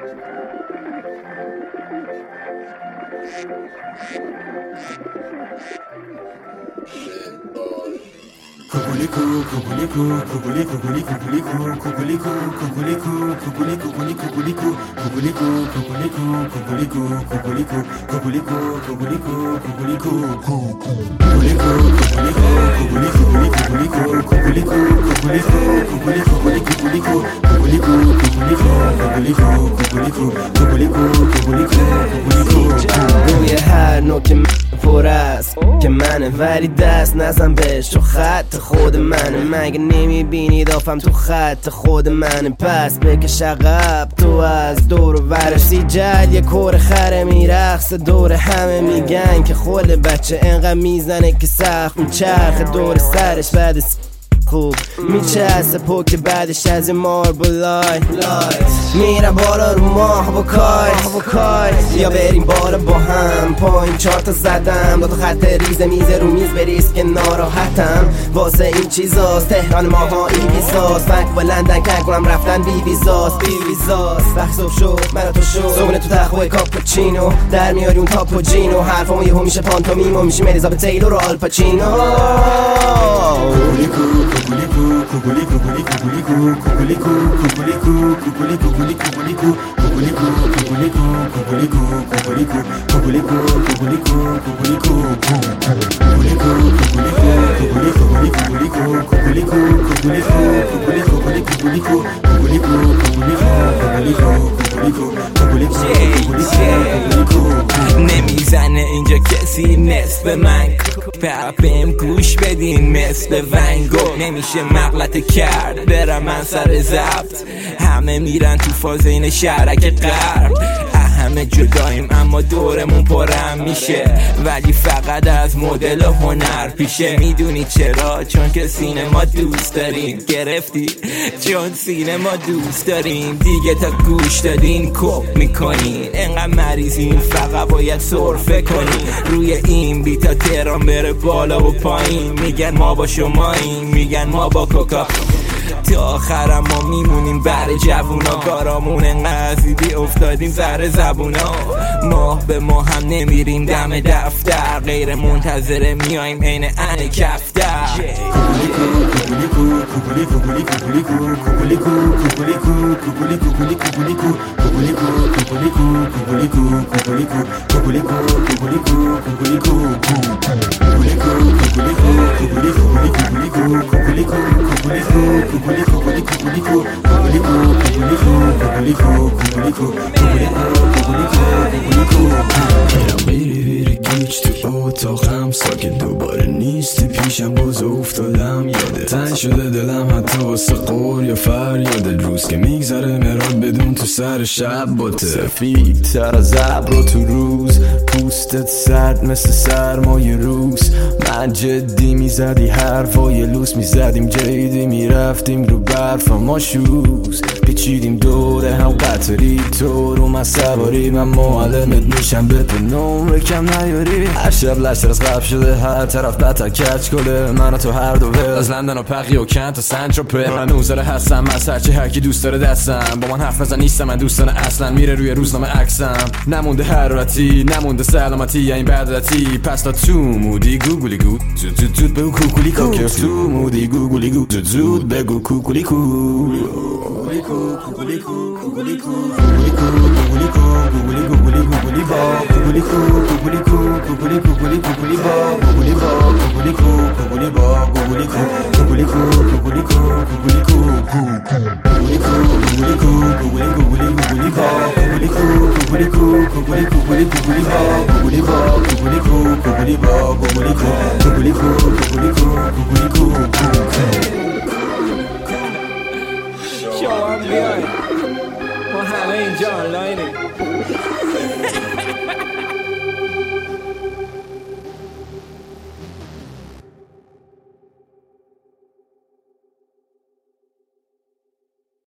روی هر نوک پر است که منه ولی دست نزن بهش، تو خط خود منه. مگه نمیبینی دافم تو خط خود منه؟ پس بکش عقب تو از دور و ورش. سیجد یه کور خره میرقص دور همه، میگن که خل بچه انقدر میزنه که سخت میچرخه دور سرش. بعد خوب میچسته پوک بعدش از این ماربولای میرم بالا رو ماه با کای یا بریم بالا با هم. پایین 4 تا زدم 2 تا خط ریزه میزه رو میز بریز که ناراحتم واسه این چیزاست. تهران ماها این ویزاست، فنک با لندن کنگ کنم رفتن بی ویزاست. وقت صبح شد من تو شد زمونه تو تخوه کاپوچینو در میاری اون تاپوجینو. حرفامو یهو میشه پانتومیمو میشه مریزا تیلور و آلپاچینو. نمیزنه اینجا کسی نصف من، بهم گوش بدین مثل ونگو. نمیشه مغلطه کرد برم من سر ضبط، همه میرن تو فاز این شهرک غرب. همه جداییم اما دورمون پرم میشه، ولی فقط از مدل و هنر پیشه. میدونی چرا؟ چون که سینما دوست داریم. گرفتی؟ چون سینما دوست داریم دیگه. تا گوش دادین کپ میکنین، انقدر مریضین فقط باید سرفه کنین. روی این بیتا تهران بره بالا و پایین. میگن ما با شماییم، میگن ما با کوکا. تا آخرم ما میمونیم بر جوونا، کارامون انقدر زیدی افتادیم سر زبونا. ماه به ما هم نمیریم دم دفتر، غیر منتظره میایم عین ان کفتر. بیری گیج تو اتاقم ساکت دوباره نیستی پیشم باز افتادم یاده. تنگ شده دلم حتی واسه قول یا فریاد روز که میگذره مراد بدون تو سر شب باته. سفید تر از ابر و تو روز پوستت سرد مثل سرمای روز. من جدی میزدی حرفای لوس میزدیم جدی میرفتیم رو برف ما شوز پیچیدیم دوره هم قطری تو رو من سواری. من معلمت میشم به تو نمره کم نیاری. هر شب لشتر از قبل شده هر طرف بطر کچ کله. من و تو هر دو ول از لندن و پقی و کن تا سنتروپه. من نوزاره هستم از هرچی هرکی دوست داره دستم. با من حرف نزن نیستم من دوستان اصلا. میره روی روزنامه عکسم نمونده حرارتی نمونده سلامتی یا این بدرتی. پس تا تو مودی گوگلی گو زود زود بگو کوکولی کو. تو مودی گوگلی گو زود زود بگو کوکولی کو. شما بیاین ما همه اینجا آنلاینیم.